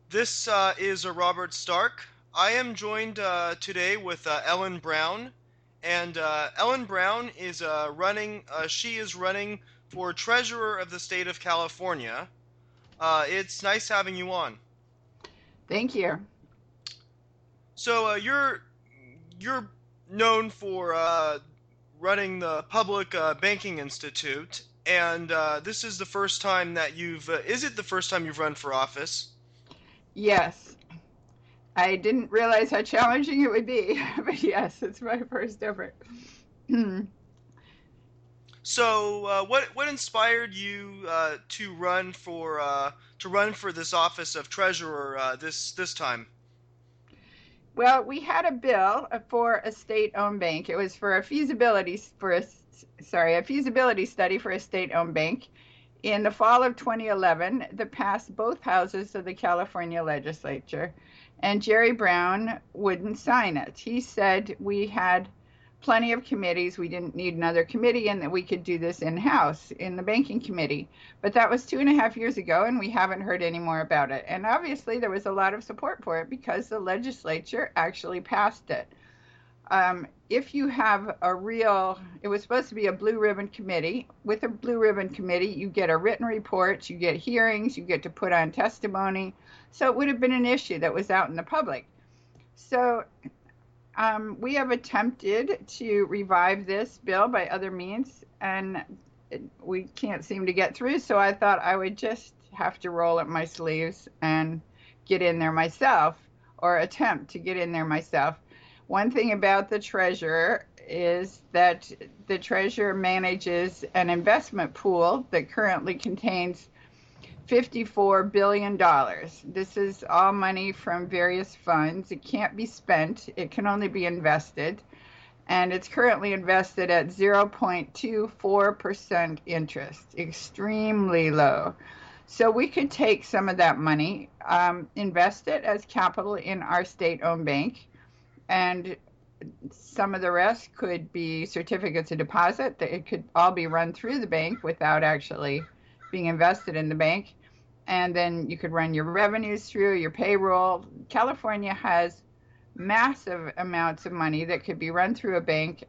This is Robert Stark. I am joined today with Ellen Brown, and Ellen Brown is running. She is running for treasurer of the state of California. It's nice having you on. Thank you. So you're known for running the Public Banking Institute, and this is the first time that you've. Is it the first time you've run for office? Yes, I didn't realize how challenging it would be, but yes, it's my first effort. So, what inspired you to run for this office of treasurer this time? Well, we had a bill for a state-owned bank. It was for a feasibility study for a state-owned bank in the fall of 2011 that passed both houses of the California legislature, and Jerry Brown wouldn't sign it. He said we had plenty of committees. We didn't need another committee and that we could do this in-house in the banking committee. But that was 2.5 years ago, and we haven't heard any more about it. And obviously, there was a lot of support for it because the legislature actually passed it. If you have it was supposed to be a blue ribbon committee. With a blue ribbon committee, you get a written report, you get hearings, you get to put on testimony. So it would have been an issue that was out in the public. So we have attempted to revive this bill by other means, and we can't seem to get through. So I thought I would just have to roll up my sleeves and get in there myself, or attempt to get in there myself. One thing about the treasurer is that the treasurer manages an investment pool that currently contains $54 billion. This is all money from various funds. It can't be spent, it can only be invested. And it's currently invested at 0.24% interest, extremely low. So we could take some of that money, invest it as capital in our state owned bank, and some of the rest could be certificates of deposit. It could all be run through the bank without actually being invested in the bank. And then you could run your revenues through your payroll. California has massive amounts of money that could be run through a bank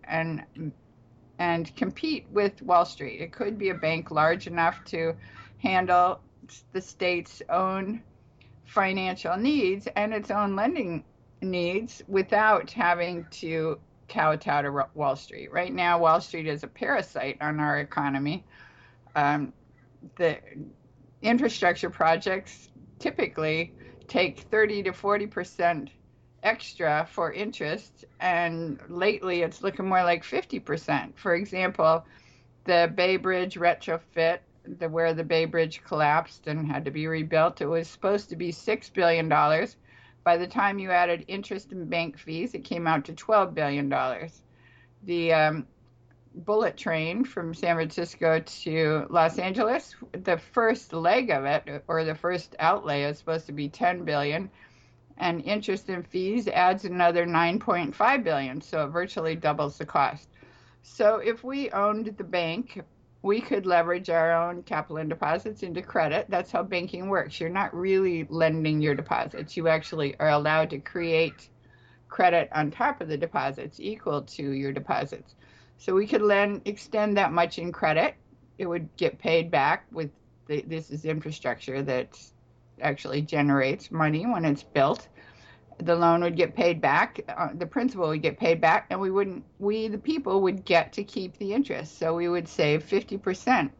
and compete with Wall Street. It could be a bank large enough to handle the state's own financial needs and its own lending needs without having to kowtow to Wall Street. Right now, Wall Street is a parasite on our economy. The infrastructure projects typically take 30 to 40% extra for interest, and lately it's looking more like 50%. For example, the Bay Bridge retrofit, where the Bay Bridge collapsed and had to be rebuilt, it was supposed to be $6 billion. By the time you added interest and bank fees, it came out to $12 billion. The bullet train from San Francisco to Los Angeles, the first leg of it, or the first outlay, is supposed to be $10 billion, and interest and fees adds another $9.5 billion, so it virtually doubles the cost. So if we owned the bank, we could leverage our own capital and deposits into credit. That's how banking works. You're not really lending your deposits. You actually are allowed to create credit on top of the deposits equal to your deposits. So we could extend that much in credit. It would get paid back with this is infrastructure that actually generates money when it's built. The loan would get paid back, the principal would get paid back, and we the people would get to keep the interest. So we would save 50%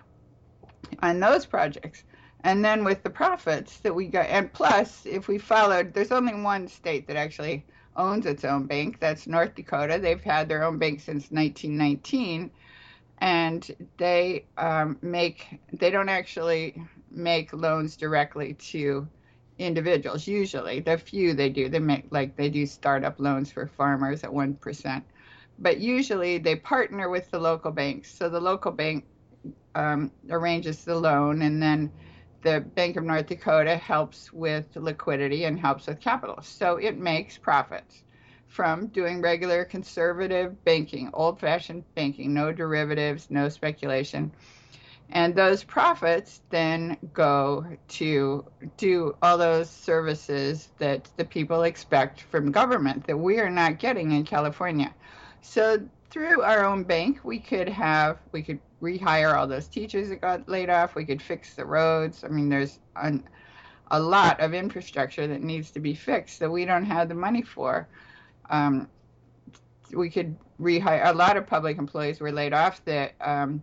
on those projects. And then with the profits that we got, and plus, if we followed, there's only one state that actually owns its own bank. That's North Dakota. They've had their own bank since 1919, and they don't actually make loans directly to individuals. Usually, the few they do, they do startup loans for farmers at 1%. But usually, they partner with the local banks. So the local bank arranges the loan, and then the Bank of North Dakota helps with liquidity and helps with capital. So it makes profits from doing regular conservative banking, old fashioned banking, no derivatives, no speculation. And those profits then go to do all those services that the people expect from government that we are not getting in California. So through our own bank, we could rehire all those teachers that got laid off. We could fix the roads. I mean, there's a lot of infrastructure that needs to be fixed that we don't have the money for. Um, we could rehire a lot of public employees were laid off that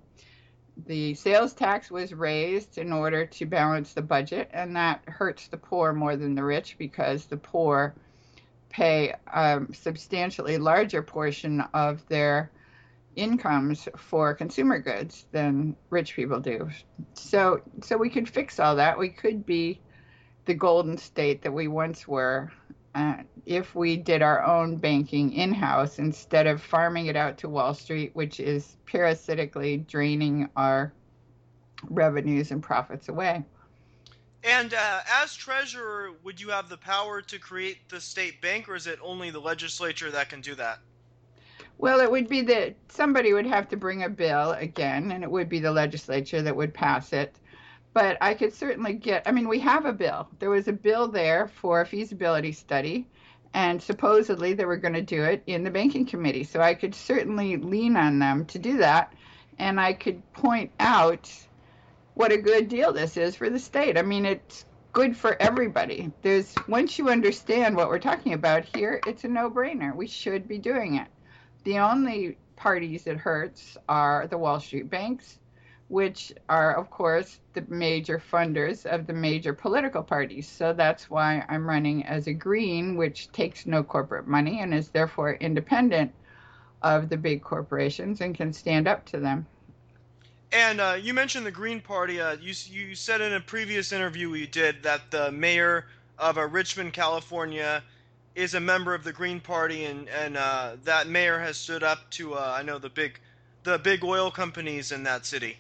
the sales tax was raised in order to balance the budget, and that hurts the poor more than the rich because the poor pay a substantially larger portion of their incomes for consumer goods than rich people do. So we could fix all that. We could be the golden state that we once were if we did our own banking in-house instead of farming it out to Wall Street, which is parasitically draining our revenues and profits away. And as treasurer, would you have the power to create the state bank, or is it only the legislature that can do that? Well, it would be that somebody would have to bring a bill again, and it would be the legislature that would pass it. But I could certainly we have a bill. There was a bill there for a feasibility study, and supposedly they were going to do it in the banking committee. So I could certainly lean on them to do that, and I could point out what a good deal this is for the state. I mean, it's good for everybody. Once you understand what we're talking about here, it's a no-brainer. We should be doing it. The only parties it hurts are the Wall Street banks, which are, of course, the major funders of the major political parties. So that's why I'm running as a Green, which takes no corporate money and is therefore independent of the big corporations and can stand up to them. And you mentioned the Green Party. You said in a previous interview you did that the mayor of Richmond, California, is a member of the Green Party, and that mayor has stood up to I know the big oil companies in that city.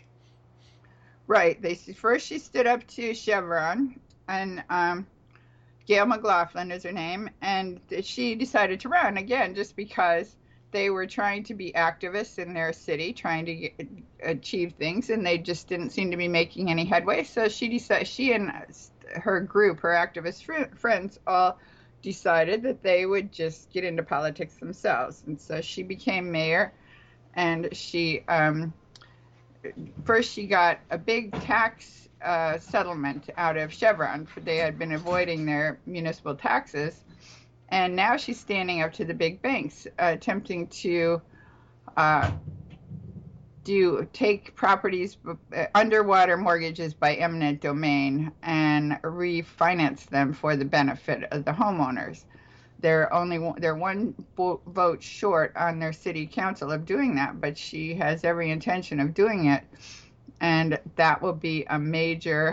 Right. First she stood up to Chevron, and Gail McLaughlin is her name, and she decided to run again just because they were trying to be activists in their city, trying to achieve things, and they just didn't seem to be making any headway. So she and her group, her activist friends, all decided that they would just get into politics themselves. And so she became mayor, and first she got a big tax settlement out of Chevron. They had been avoiding their municipal taxes, and now she's standing up to the big banks, attempting to take properties, underwater mortgages by eminent domain, and refinance them for the benefit of the homeowners. They're one vote short on their city council of doing that, but she has every intention of doing it, and that will be a major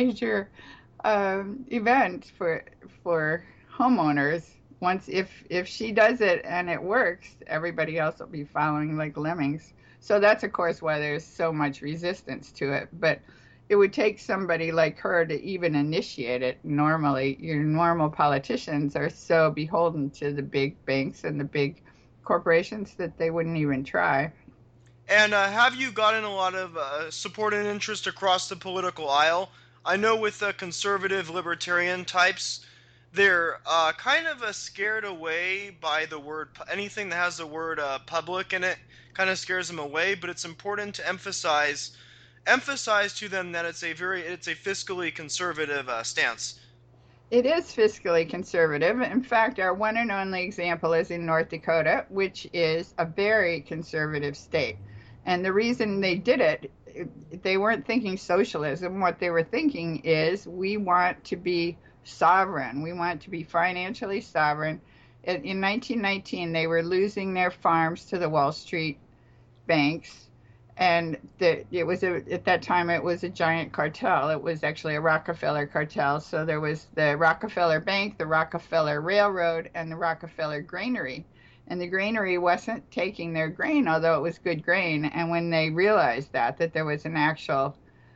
event for homeowners. If she does it and it works, everybody else will be following like lemmings. So that's, of course, why there's so much resistance to it. But it would take somebody like her to even initiate it. Normally, your normal politicians are so beholden to the big banks and the big corporations that they wouldn't even try. And have you gotten a lot of support and interest across the political aisle? I know with the conservative libertarian types, they're kind of scared away by the word, anything that has the word public in it kind of scares them away, but it's important to emphasize to them that it's a fiscally conservative stance. It is fiscally conservative. In fact, our one and only example is in North Dakota, which is a very conservative state. And the reason they did it, they weren't thinking socialism. What they were thinking is, we want to be sovereign. We want to be financially sovereign. In 1919, they were losing their farms to the Wall Street banks, and at that time it was a giant cartel. It was actually a Rockefeller cartel. So there was the Rockefeller Bank, the Rockefeller Railroad, and the Rockefeller Granary. And the granary wasn't taking their grain, although it was good grain. And when they realized that there was an actual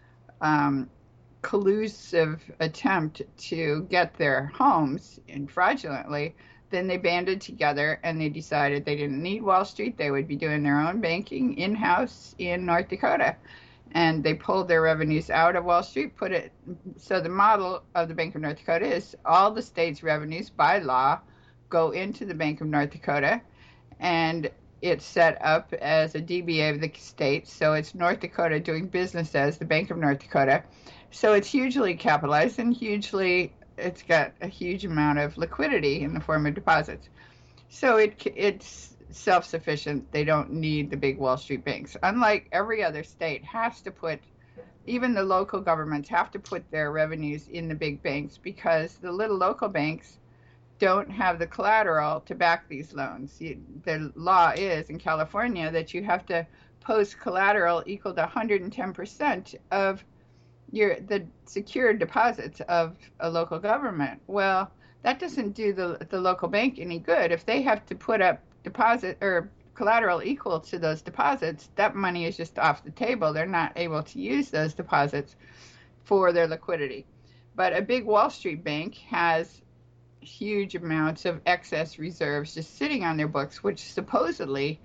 collusive attempt to get their homes in fraudulently, then they banded together and they decided they didn't need Wall Street. They would be doing their own banking in-house in North Dakota. and they pulled their revenues out of Wall Street, put it. So the model of the Bank of North Dakota is all the state's revenues by law go into the Bank of North Dakota, and it's set up as a DBA of the state. So it's North Dakota doing business as the Bank of North Dakota. So it's hugely capitalized and it's got a huge amount of liquidity in the form of deposits. So it's self-sufficient. They don't need the big Wall Street banks. Unlike every other state has to put, even the local governments have to put their revenues in the big banks, because the little local banks don't have the collateral to back these loans. The law is in California that you have to post collateral equal to 110% of the secured deposits of a local government. Well, that doesn't do the local bank any good. If they have to put up deposit or collateral equal to those deposits, that money is just off the table. They're not able to use those deposits for their liquidity. But a big Wall Street bank has huge amounts of excess reserves just sitting on their books, which supposedly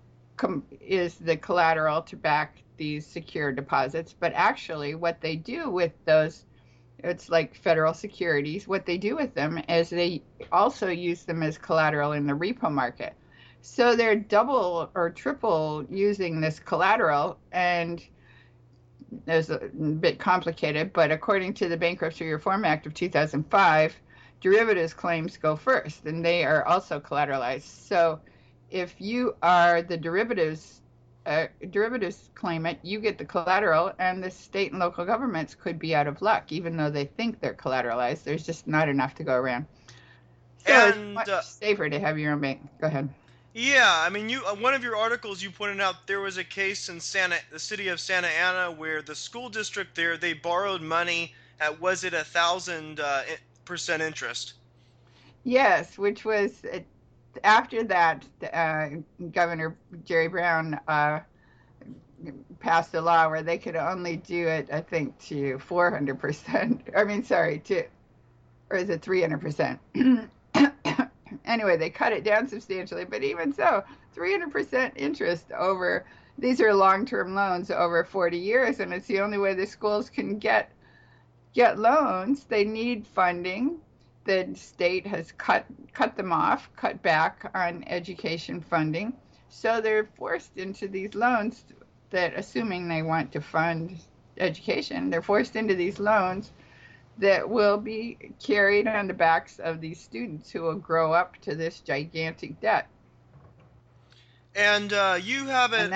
is the collateral to back these secure deposits. But actually what they do with those, it's like federal securities, what they do with them is they also use them as collateral in the repo market. So they're double or triple using this collateral, and it's a bit complicated, but according to the Bankruptcy Reform Act of 2005, derivatives claims go first, and they are also collateralized. So if you are the derivatives claimant, you get the collateral, and the state and local governments could be out of luck, even though they think they're collateralized. There's just not enough to go around. So And it's much safer to have your own bank. Go ahead. yeah, I mean, you one of your articles you pointed out there was a case in the city of Santa Ana, where the school district there, they borrowed money at, was it 1,000% interest? Yes, which was after that, Governor Jerry Brown passed a law where they could only do it, I think, to 400%. I mean, sorry, or is it 300%? Anyway, they cut it down substantially, but even so, 300% interest over, these are long-term loans over 40 years, and it's the only way the schools can get loans. They need funding. The state has cut back on education funding. So they're forced into these loans that, assuming they want to fund education, they're forced into these loans that will be carried on the backs of these students who will grow up to this gigantic debt. And you have it.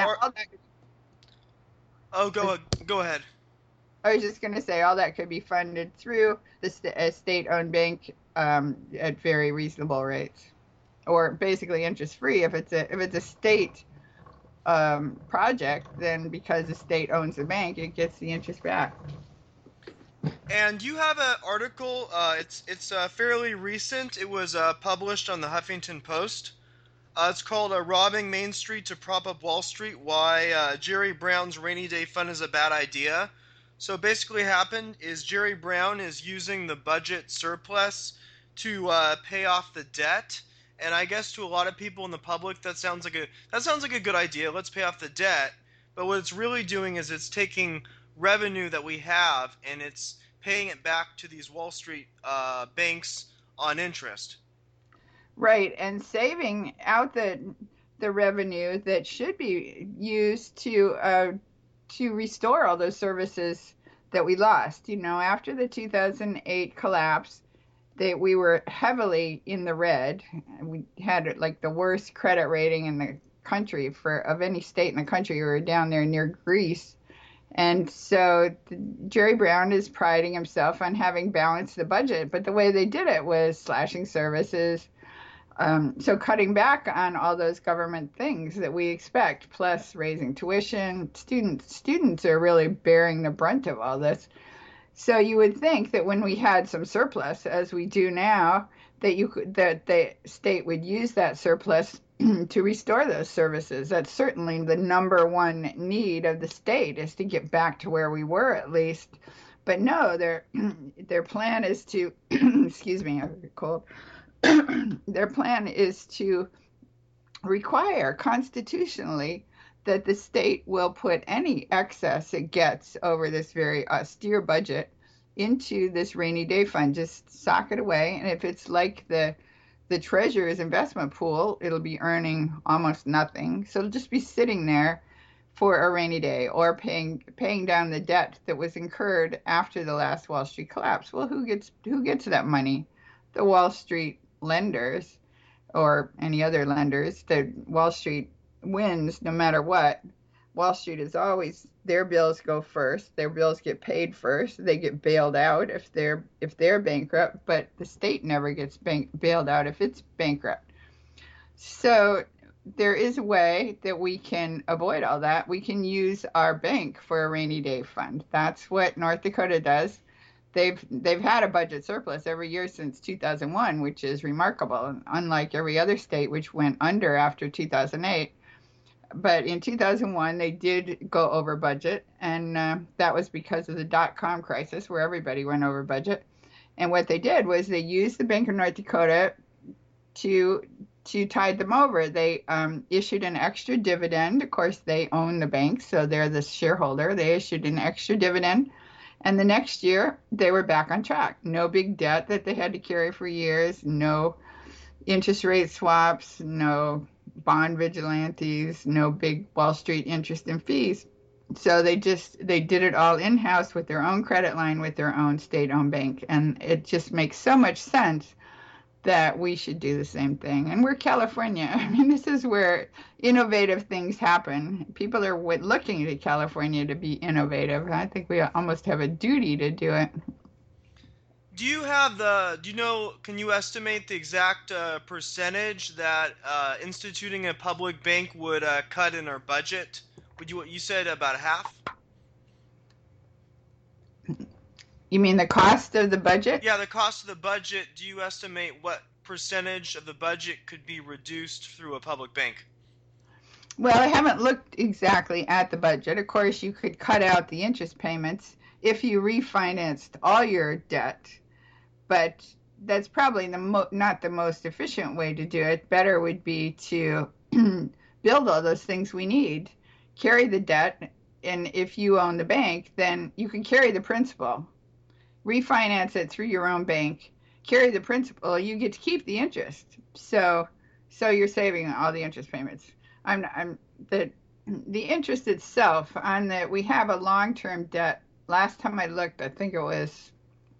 Oh, go ahead. I was just going to say all that could be funded through a state-owned bank at very reasonable rates, or basically interest-free. If it's a state project, then because the state owns the bank, it gets the interest back. And you have an article. It's fairly recent. It was published on the Huffington Post. It's called "Robbing Main Street to Prop Up Wall Street: Why Jerry Brown's Rainy Day Fund is a Bad Idea." So basically, what happened is Jerry Brown is using the budget surplus to pay off the debt, and I guess to a lot of people in the public that sounds like a good idea. Let's pay off the debt. But what it's really doing is it's taking revenue that we have and it's paying it back to these Wall Street banks on interest. Right, and saving out the revenue that should be used to restore all those services that we lost. After the 2008 collapse, we were heavily in the red. We had like the worst credit rating in the country of any state in the country. We were down there near Greece. And so Jerry Brown is priding himself on having balanced the budget, but the way they did it was slashing services. So cutting back on all those government things that we expect, plus raising tuition. Students are really bearing the brunt of all this. So you would think that when we had some surplus, as we do now, that the state would use that surplus to restore those services. That's certainly the number one need of the state, is to get back to where we were at least. But no, their plan is to excuse me, I get cold. Their plan is to require constitutionally that the state will put any excess it gets over this very austere budget into this rainy day fund. Just sock it away. And if it's like the treasurer's investment pool, it'll be earning almost nothing. So it'll just be sitting there for a rainy day, or paying down the debt that was incurred after the last Wall Street collapse. Well, who gets that money? The Wall Street lenders, or any other lenders. The Wall Street wins no matter what. Wall Street is always, their bills go first. Their bills get paid first. They get bailed out if they're bankrupt, but the state never gets bailed out if it's bankrupt. So there is a way that we can avoid all that. We can use our bank for a rainy day fund. That's what North Dakota does. They've had a budget surplus every year since 2001, which is remarkable, unlike every other state which went under after 2008. But in 2001, they did go over budget, and that was because of the dot-com crisis where everybody went over budget. And what they did was they used the Bank of North Dakota to tide them over. They issued an extra dividend. Of course, they own the bank, so they're the shareholder. They issued an extra dividend. And the next year, they were back on track. No big debt that they had to carry for years, no interest rate swaps, no bond vigilantes, no big Wall Street interest and fees. So they did it all in-house with their own credit line, with their own state-owned bank. And it just makes so much sense that we should do the same thing. And we're California. I mean, this is where innovative things happen. People are looking to California to be innovative. I think we almost have a duty to do it. Can you estimate the exact percentage that instituting a public bank would cut in our budget? You said about half? You mean the cost of the budget? Yeah, the cost of the budget. Do you estimate what percentage of the budget could be reduced through a public bank? Well, I haven't looked exactly at the budget. Of course, you could cut out the interest payments if you refinanced all your debt, but that's probably not the most efficient way to do it. Better would be to build all those things we need, carry the debt, and if you own the bank, then you can carry the principal. Refinance it through your own bank, carry the principal, you get to keep the interest. So you're saving all the interest payments. The interest itself on we have a long-term debt. Last time I looked, I think it was,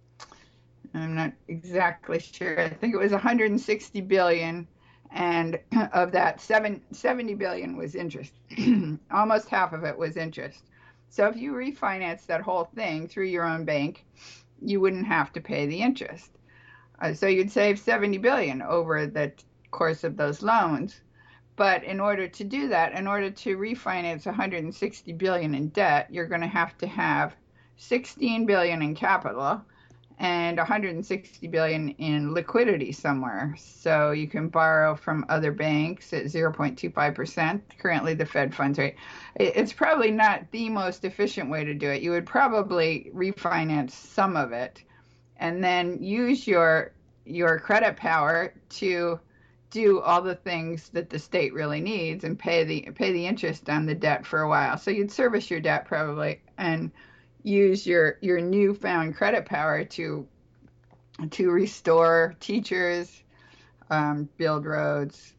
I'm not exactly sure. I think it was 160 billion, and of that 70 billion was interest. Almost half of it was interest. So if you refinance that whole thing through your own bank, you wouldn't have to pay the interest. So you'd save 70 billion over the course of those loans. But in order to do that, in order to refinance 160 billion in debt, you're going to have 16 billion in capital and 160 billion in liquidity somewhere. So you can borrow from other banks at 0.25%, currently the Fed funds rate. It's probably not the most efficient way to do it. You would probably refinance some of it and then use your credit power to do all the things that the state really needs and pay the interest on the debt for a while. So you'd service your debt probably and use your newfound credit power to restore teachers, build roads,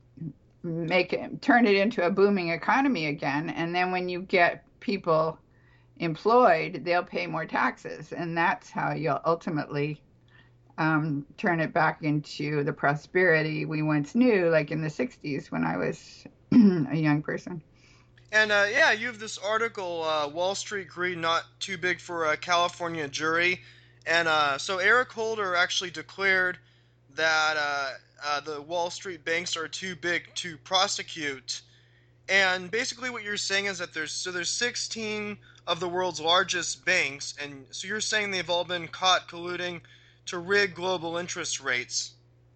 turn it into a booming economy again. And then when you get people employed, they'll pay more taxes, and that's how you'll ultimately turn it back into the prosperity we once knew, like in the 60s when I was a young person. And you have this article, Wall Street Greed Not Too Big for a California Jury. And so Eric Holder actually declared that the Wall Street banks are too big to prosecute. And basically what you're saying is that there's 16 of the world's largest banks, and so you're saying they've all been caught colluding to rig global interest rates.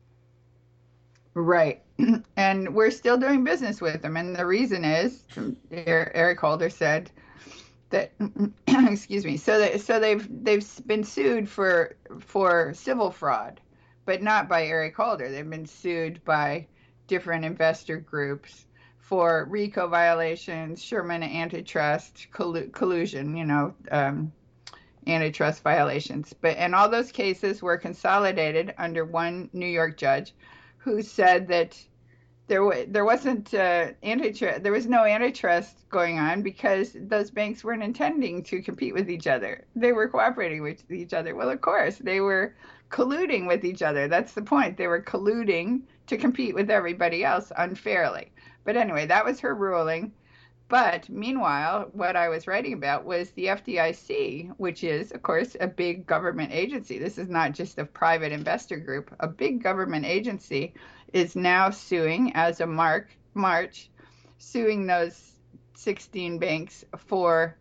Right. And we're still doing business with them. And the reason is, Eric Holder said that, excuse me, so they've been sued for civil fraud, but not by Eric Holder. They've been sued by different investor groups for RICO violations, Sherman antitrust, collusion, antitrust violations. But and all those cases were consolidated under one New York judge, who said that there wasn't antitrust. There was no antitrust going on because those banks weren't intending to compete with each other. They were cooperating with each other. Well, of course, they were colluding with each other. That's the point. They were colluding to compete with everybody else unfairly. But anyway, that was her ruling. But meanwhile, what I was writing about was the FDIC, which is, of course, a big government agency. This is not just a private investor group. A big government agency is now suing, as of March, suing those 16 banks for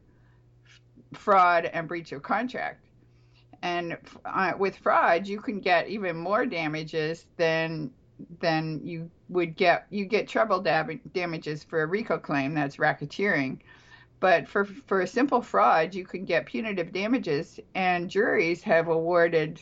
fraud and breach of contract. And with fraud, you can get even more damages than you would get. You get treble damages for a RICO claim, that's racketeering. But for a simple fraud, you can get punitive damages, and juries have awarded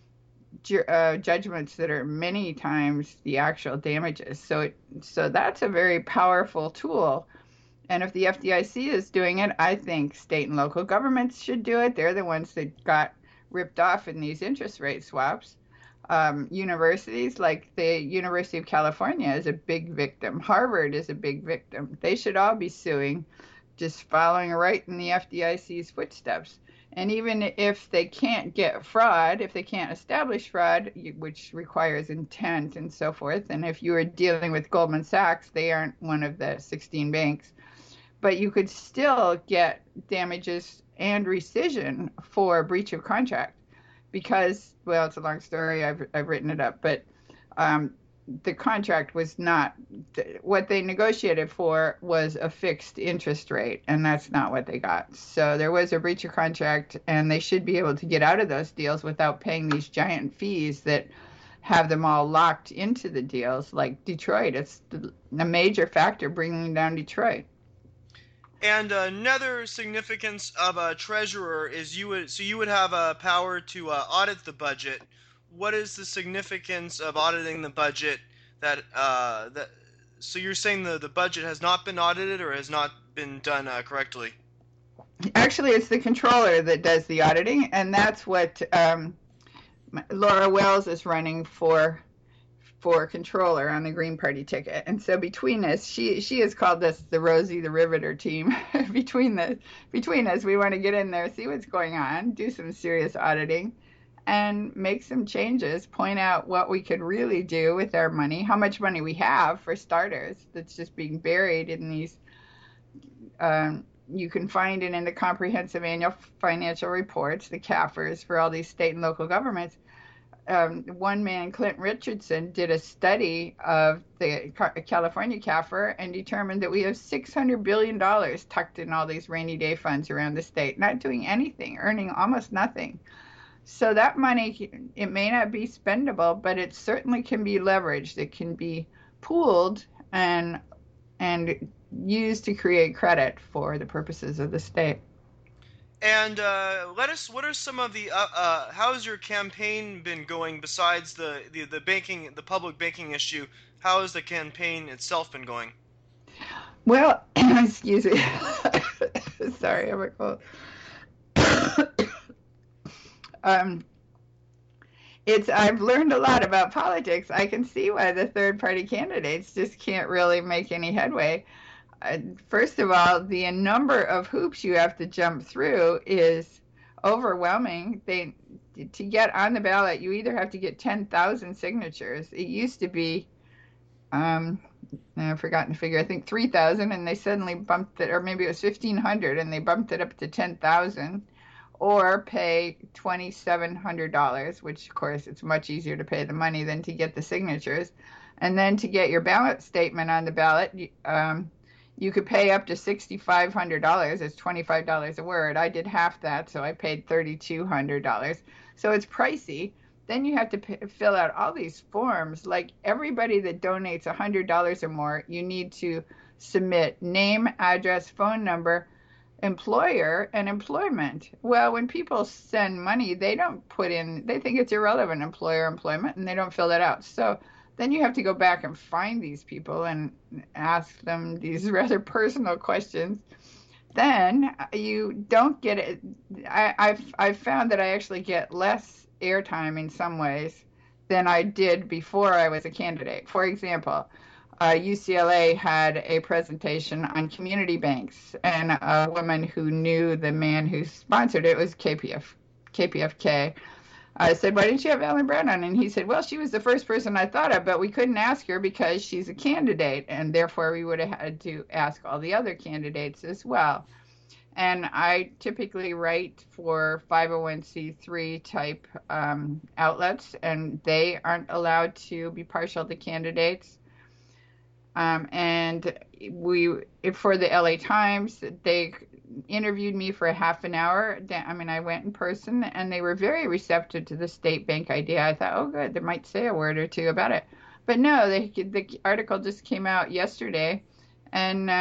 judgments that are many times the actual damages. So that's a very powerful tool. And if the FDIC is doing it, I think state and local governments should do it. They're the ones that got ripped off in these interest rate swaps. Universities like the University of California is a big victim. Harvard is a big victim. They should all be suing, just following right in the FDIC's footsteps. And even if they can't get fraud, if they can't establish fraud, which requires intent and so forth, and if you are dealing with Goldman Sachs, they aren't one of the 16 banks, but you could still get damages and rescission for breach of contract because, well, it's a long story. I've written it up, but the contract was not what they negotiated for was a fixed interest rate, and that's not what they got. So there was a breach of contract, and they should be able to get out of those deals without paying these giant fees that have them all locked into the deals. Like Detroit, it's a major factor bringing down Detroit. And another significance of a treasurer is you would have a power to audit the budget. What is the significance of auditing the budget? So you're saying the budget has not been audited or has not been done correctly? Actually, it's the controller that does the auditing, and that's what Laura Wells is running for controller on the Green Party ticket. And so between us, she has called this the Rosie the Riveter team. between us, we want to get in there, see what's going on, do some serious auditing, and make some changes, point out what we could really do with our money, how much money we have, for starters, that's just being buried in these, you can find it in the comprehensive annual financial reports, the CAFRs, for all these state and local governments. One man, Clint Richardson, did a study of the California CAFR and determined that we have $600 billion tucked in all these rainy day funds around the state, not doing anything, earning almost nothing. So that money, it may not be spendable, but it certainly can be leveraged. It can be pooled and used to create credit for the purposes of the state. And what are some of the how has your campaign been going besides the public banking issue? How has the campaign itself been going? Well, excuse me. Sorry, I'm a cold. I've learned a lot about politics. I can see why the third party candidates just can't really make any headway. First of all, the number of hoops you have to jump through is overwhelming. To get on the ballot, you either have to get 10,000 signatures. It used to be, I've forgotten the figure, I think 3,000, and they suddenly bumped it, or maybe it was 1,500, and they bumped it up to 10,000, or pay $2,700, which, of course, it's much easier to pay the money than to get the signatures. And then to get your ballot statement on the ballot, you could pay up to $6,500. It's $25 a word. I did half that, so I paid $3,200. So it's pricey. Then you have to fill out all these forms. Like everybody that donates $100 or more, you need to submit name, address, phone number, employer, and employment. Well, when people send money, they don't put in, they think it's irrelevant, employer, employment, and they don't fill that out. So then you have to go back and find these people and ask them these rather personal questions. Then you don't get it. I've found that I actually get less airtime in some ways than I did before I was a candidate. For example, UCLA had a presentation on community banks, and a woman who knew the man who sponsored it was KPFK. I said, "Why didn't you have Ellen Brown on?" And he said, "Well, she was the first person I thought of, but we couldn't ask her because she's a candidate, and therefore we would have had to ask all the other candidates as well." And I typically write for 501c3 type outlets, and they aren't allowed to be partial to candidates. And for the LA Times, they interviewed me for a half an hour. I mean, I went in person, and they were very receptive to the state bank idea. I thought, oh, good, they might say a word or two about it. But no, the article just came out yesterday, and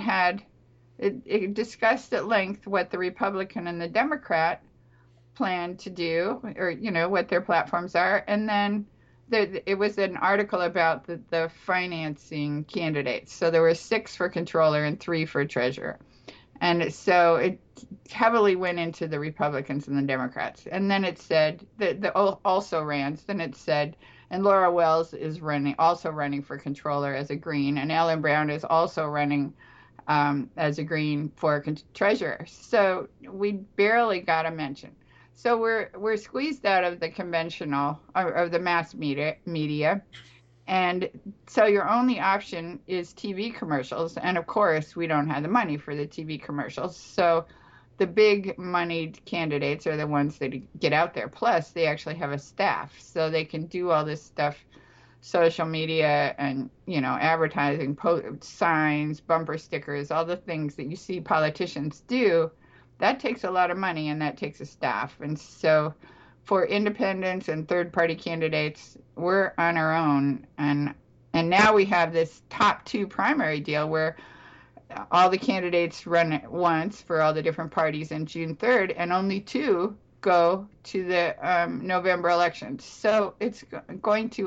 it discussed at length what the Republican and the Democrat plan to do, or what their platforms are, and then it was an article about the financing candidates. So there were 6 for controller and 3 for treasurer. And so it heavily went into the Republicans and the Democrats. And then it said, the also rans, then it said, and Laura Wells is also running for controller as a Green, and Ellen Brown is also running as a Green for treasurer. So we barely got a mention. So we're squeezed out of the conventional, of the mass media, and so your only option is TV commercials. And of course, we don't have the money for the TV commercials. So the big moneyed candidates are the ones that get out there. Plus, they actually have a staff, so they can do all this stuff, social media and advertising, signs, bumper stickers, all the things that you see politicians do. That takes a lot of money, and that takes a staff. And so for independents and third-party candidates, we're on our own. And now we have this top 2 primary deal where all the candidates run at once for all the different parties on June 3rd, and only 2 go to the November elections. So it's going to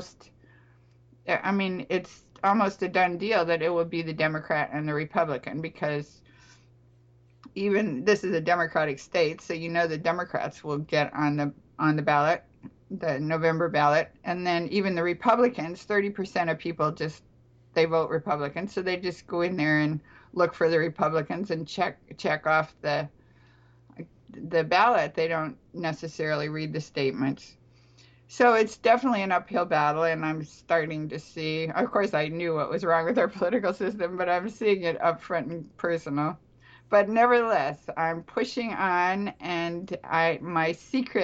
it's almost a done deal that it will be the Democrat and the Republican, because even this is a Democratic state, so the Democrats will get on the ballot, the November ballot, and then even the Republicans, 30% of people they vote Republican, so they just go in there and look for the Republicans and check off the ballot. They don't necessarily read the statements. So it's definitely an uphill battle, and I'm starting to see, of course I knew what was wrong with our political system, but I'm seeing it up front and personal. But nevertheless, I'm pushing on, and my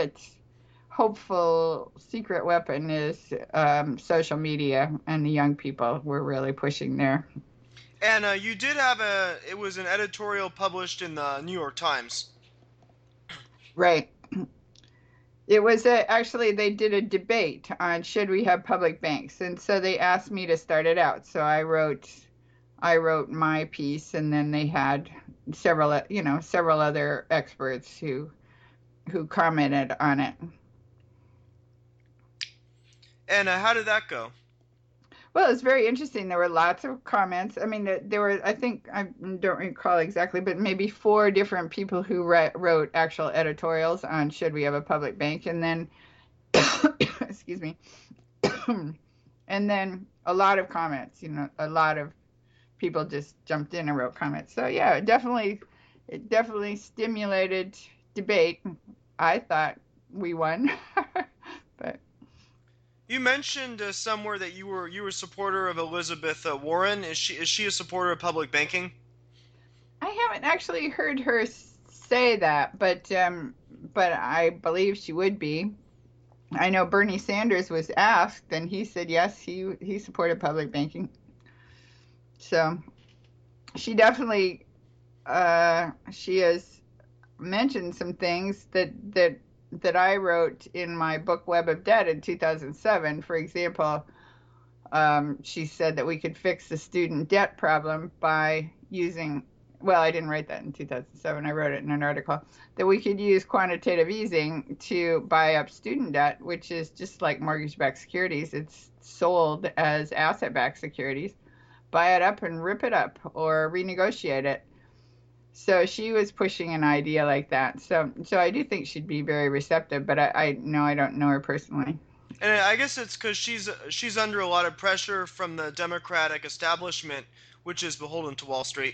hopeful secret weapon is social media, and the young people. We're really pushing there. And you did have it was an editorial published in the New York Times. Right. It was actually, they did a debate on should we have public banks, and so they asked me to start it out. So I wrote my piece, and then they had several other experts who commented on it. And how did that go? Well, it's very interesting. There were lots of comments. I mean, there were, I think, I don't recall exactly, but maybe 4 different people who wrote actual editorials on should we have a public bank, and then, excuse me, and then a lot of comments. A lot of people just jumped in and wrote comments. So yeah, it definitely stimulated debate. I thought we won, but. You mentioned somewhere that you were a supporter of Elizabeth Warren. Is she a supporter of public banking? I haven't actually heard her say that, but I believe she would be. I know Bernie Sanders was asked, and he said yes, he supported public banking. So she definitely she has mentioned some things that I wrote in my book Web of Debt in 2007. For example, she said that we could fix the student debt problem by using well, I didn't write that in 2007. I wrote it in an article that we could use quantitative easing to buy up student debt, which is just like mortgage-backed securities. It's sold as asset-backed securities. Buy it up and rip it up or renegotiate it. So she was pushing an idea like that. So I do think she'd be very receptive, but I know I don't know her personally. And I guess it's because she's under a lot of pressure from the Democratic establishment, which is beholden to Wall Street.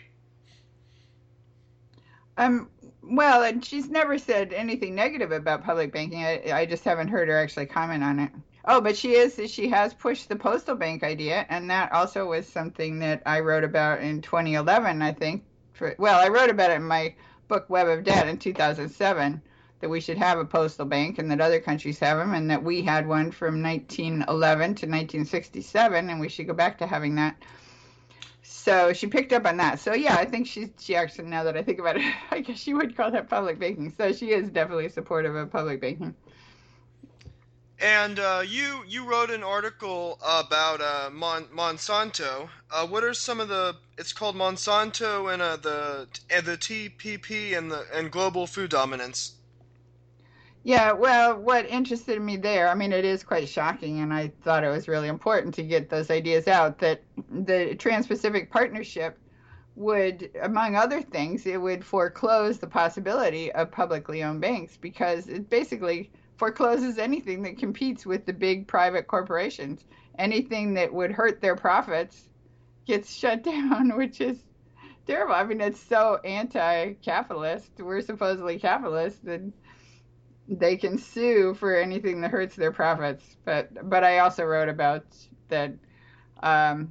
Um, well, and she's never said anything negative about public banking. I just haven't heard her actually comment on it. Oh, but she has pushed the postal bank idea, and that also was something that I wrote about in 2011, I think. Well, I wrote about it in my book Web of Debt in 2007, that we should have a postal bank and that other countries have them, and that we had one from 1911 to 1967, and we should go back to having that. So she picked up on that. So yeah, I think she actually, now that I think about it, I guess she would call that public banking. So she is definitely supportive of public banking. And you wrote an article about Monsanto. What are some of the? It's called Monsanto and the TPP and global food dominance. Yeah, well, what interested me there, I mean, it is quite shocking, and I thought it was really important to get those ideas out, that the Trans-Pacific Partnership would, among other things, it would foreclose the possibility of publicly owned banks because it basically forecloses anything that competes with the big private corporations. Anything that would hurt their profits gets shut down, which is terrible. I mean, it's so anti-capitalist. We're supposedly capitalist, and they can sue for anything that hurts their profits. But I also wrote about that um,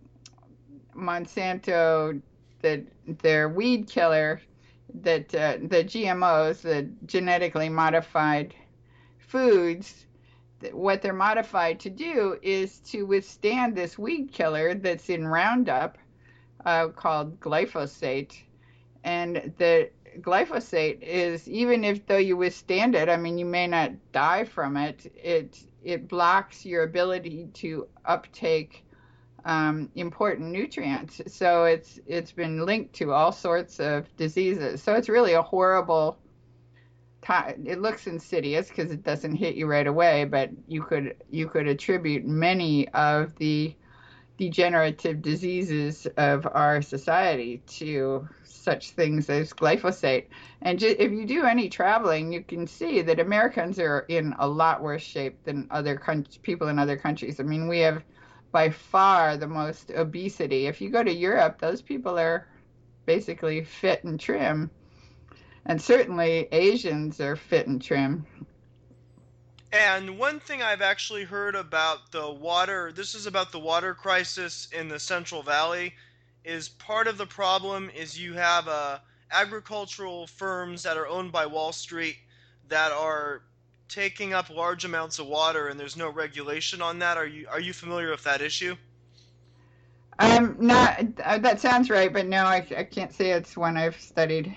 Monsanto, that their weed killer, that the GMOs, the genetically modified foods, what they're modified to do is to withstand this weed killer that's in Roundup, called glyphosate. And the glyphosate is, even if though you withstand it, I mean, you may not die from it, it blocks your ability to uptake important nutrients. So it's been linked to all sorts of diseases. So it's really a horrible. It looks insidious because it doesn't hit you right away, but you could attribute many of the degenerative diseases of our society to such things as glyphosate. And if you do any traveling, you can see that Americans are in a lot worse shape than people in other countries. I mean, we have by far the most obesity. If you go to Europe, those people are basically fit and trim. And certainly Asians are fit and trim. And one thing I've actually heard about the water, this is about the water crisis in the Central Valley, is part of the problem is you have agricultural firms that are owned by Wall Street that are taking up large amounts of water and there's no regulation on that. Are you familiar with that issue? I'm not, that sounds right, but no, I can't say it's one I've studied.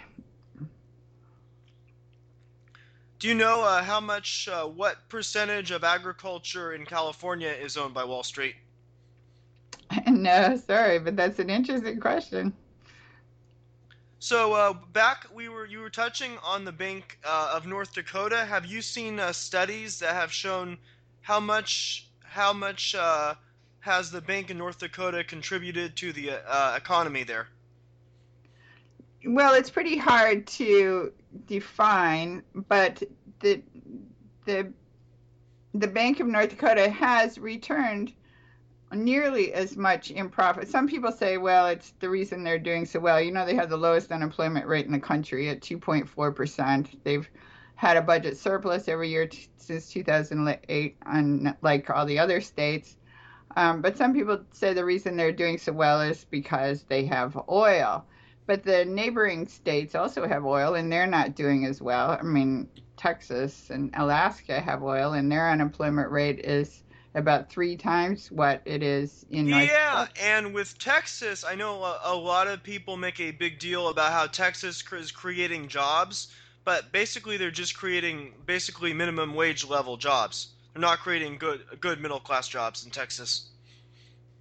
Do you know what percentage of agriculture in California is owned by Wall Street? No, sorry, but that's an interesting question. So you were touching on the Bank of North Dakota. Have you seen studies that have shown how much has the Bank of North Dakota contributed to the economy there? Well, it's pretty hard to define, but the the the Bank of North Dakota has returned nearly as much in profit. Some people say, well, it's the reason they're doing so well. You know, they have the lowest unemployment rate in the country at 2.4%. They've had a budget surplus every year since 2008, unlike all the other states. But some people say the reason they're doing so well is because they have oil. But the neighboring states also have oil, and they're not doing as well. I mean, Texas and Alaska have oil, and their unemployment rate is about 3 times what it is in North Yeah, Dakota. and with Texas, I know a lot of people make a big deal about how Texas is creating jobs, but basically they're just creating basically minimum wage level jobs. They're not creating good middle class jobs in Texas.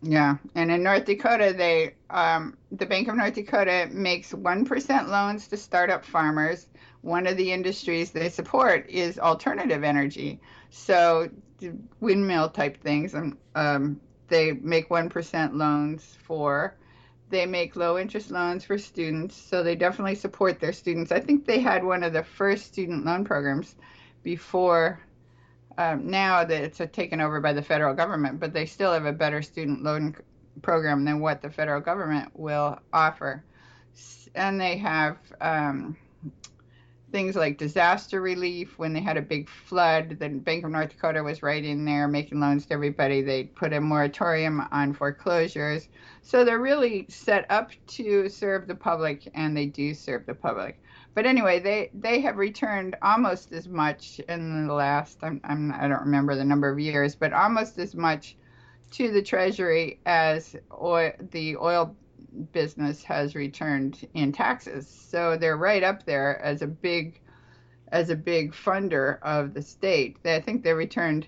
Yeah, and in North Dakota, the Bank of North Dakota makes 1% loans to startup farmers. One of the industries they support is alternative energy. So windmill type things, they make 1% loans for. They make low interest loans for students, so they definitely support their students. I think they had one of the first student loan programs before now that it's taken over by the federal government, but they still have a better student loan program than what the federal government will offer. And they have things like disaster relief. When they had a big flood, the Bank of North Dakota was right in there making loans to everybody. They put a moratorium on foreclosures. So they're really set up to serve the public, and they do serve the public. But anyway, they have returned almost as much in the last, I don't remember the number of years, but almost as much to the Treasury as the oil business has returned in taxes. So they're right up there as a big funder of the state. I think they returned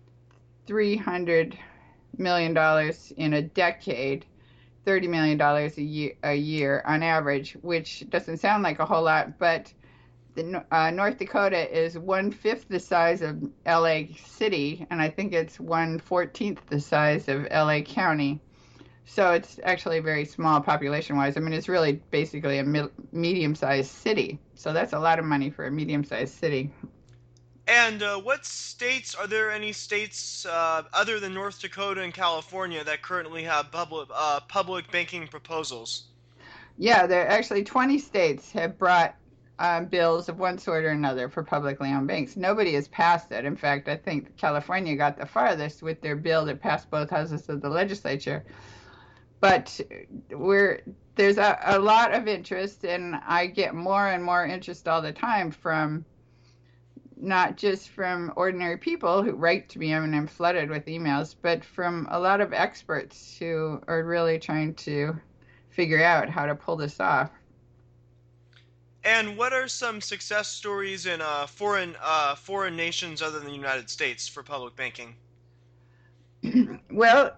$300 million in a decade, $30 million a year on average, which doesn't sound like a whole lot, but North Dakota is 1/5 the size of LA City, and I think it's 1/14 the size of LA County. So it's actually very small population-wise. I mean, it's really basically a medium-sized city. So that's a lot of money for a medium-sized city. And what states, are there any states other than North Dakota and California that currently have public banking proposals? Yeah, there are actually 20 states have brought bills of one sort or another for publicly owned banks. Nobody has passed it. In fact, I think California got the farthest with their bill that passed both houses of the legislature. But there's a lot of interest, and I get more and more interest all the time from not just from ordinary people who write to me. I mean, I'm flooded with emails, but from a lot of experts who are really trying to figure out how to pull this off. And what are some success stories in foreign nations other than the United States for public banking? Well,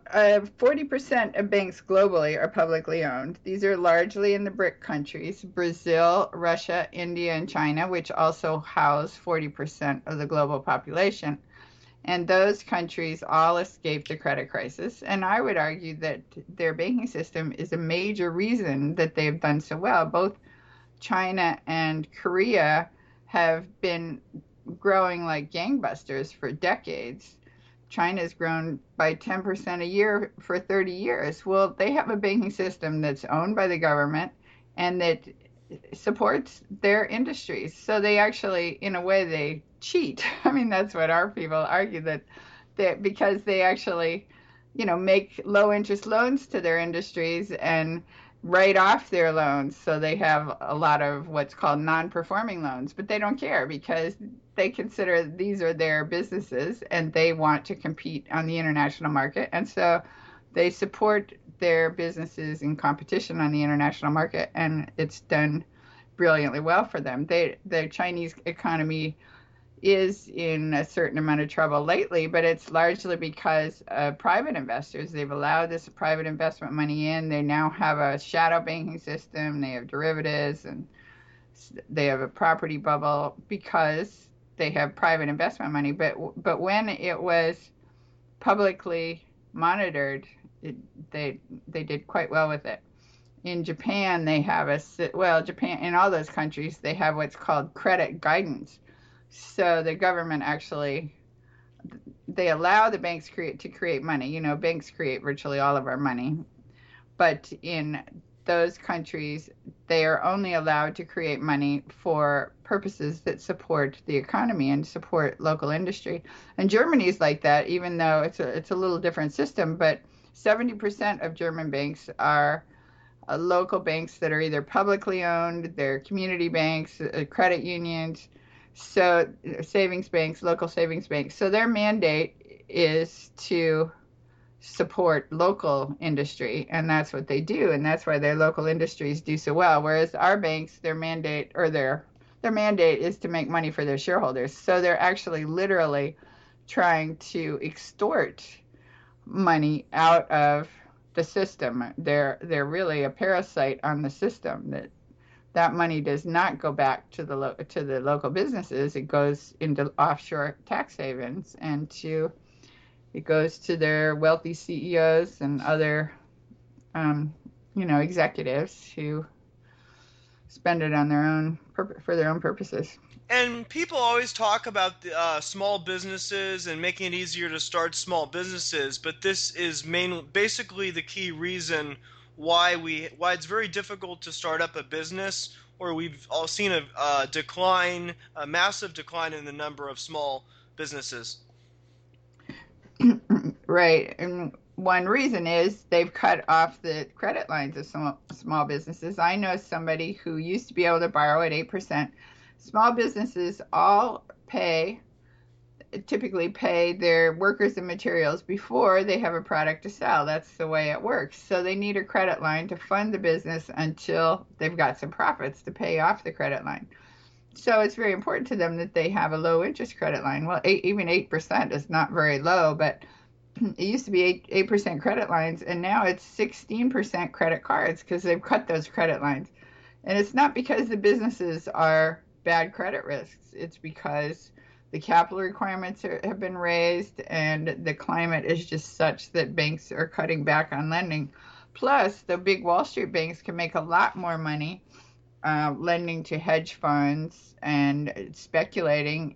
40% of banks globally are publicly owned. These are largely in the BRIC countries, Brazil, Russia, India, and China, which also house 40% of the global population. And those countries all escaped the credit crisis. And I would argue that their banking system is a major reason that they've done so well. Both China and Korea have been growing like gangbusters for decades. China's grown by 10% a year for 30 years. Well, they have a banking system that's owned by the government and that supports their industries. So they actually, in a way, they cheat. I mean, that's what our people argue, that because they actually, make low interest loans to their industries and write off their loans. So they have a lot of what's called non-performing loans, but they don't care because they consider these are their businesses and they want to compete on the international market. And so they support their businesses in competition on the international market, and it's done brilliantly well for them. The Chinese economy is in a certain amount of trouble lately, but it's largely because private investors. They've allowed this private investment money in. They now have a shadow banking system. They have derivatives, and they have a property bubble because they have private investment money. But when it was publicly monitored, they did quite well with it. In Japan, they have Japan, in all those countries, they have what's called credit guidance. So the government actually, they allow the banks to create money. Banks create virtually all of our money. But in those countries, they are only allowed to create money for purposes that support the economy and support local industry. And Germany's like that, even though it's a little different system, but 70% of German banks are local banks that are either publicly owned, they're community banks, credit unions, so savings banks, local savings banks. So their mandate is to support local industry, and that's what they do, and that's why their local industries do so well. Whereas our banks, their mandate is to make money for their shareholders. So they're actually literally trying to extort money out of the system. They're really a parasite on the system. That money does not go back to the local businesses. It goes into offshore tax havens, and it goes to their wealthy CEOs and other um, executives who spend it on for their own purposes. And people always talk about the, small businesses and making it easier to start small businesses, but this is basically the key reason why it's very difficult to start up a business, or we've all seen a massive decline in the number of small businesses. Right. And one reason is they've cut off the credit lines of small businesses. I know somebody who used to be able to borrow at 8%. Small businesses all typically pay their workers and materials before they have a product to sell. That's the way it works. So they need a credit line to fund the business until they've got some profits to pay off the credit line. So it's very important to them that they have a low interest credit line. Well, even 8% is not very low, but it used to be 8% credit lines, and now it's 16% credit cards because they've cut those credit lines. And it's not because the businesses are bad credit risks. It's because the capital requirements have been raised, and the climate is just such that banks are cutting back on lending. Plus, the big Wall Street banks can make a lot more money lending to hedge funds and speculating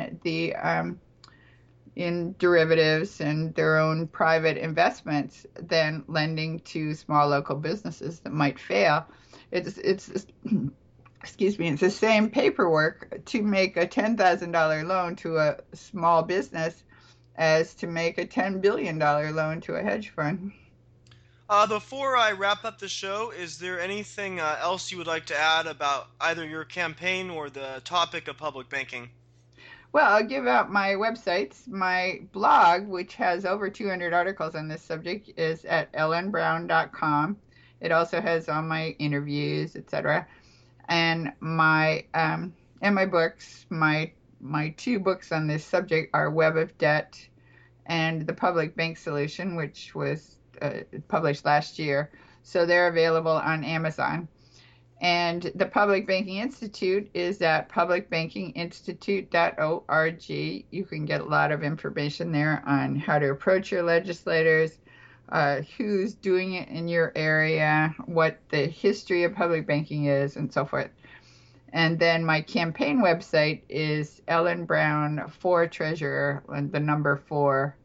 in derivatives and their own private investments than lending to small local businesses that might fail. It's excuse me, it's the same paperwork to make a $10,000 loan to a small business as to make a $10 billion loan to a hedge fund. Before I wrap up the show, is there anything else you would like to add about either your campaign or the topic of public banking? Well, I'll give out my websites. My blog, which has over 200 articles on this subject, is at ellenbrown.com. It also has all my interviews, etc. And my books, my two books on this subject are Web of Debt and The Public Bank Solution, which was published last year. So they're available on Amazon. And the Public Banking Institute is at publicbankinginstitute.org. You can get a lot of information there on how to approach your legislators, who's doing it in your area, what the history of public banking is, and so forth. And then my campaign website is Ellen Brown for Treasurer, and the number 4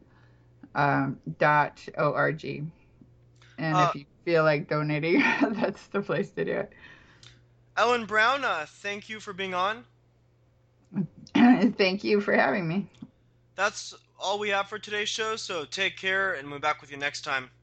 .org. And Uh, if you feel like donating, that's the place to do it. Ellen Brown, thank you for being on. Thank you for having me. That's all we have for today's show, so take care, and we'll be back with you next time.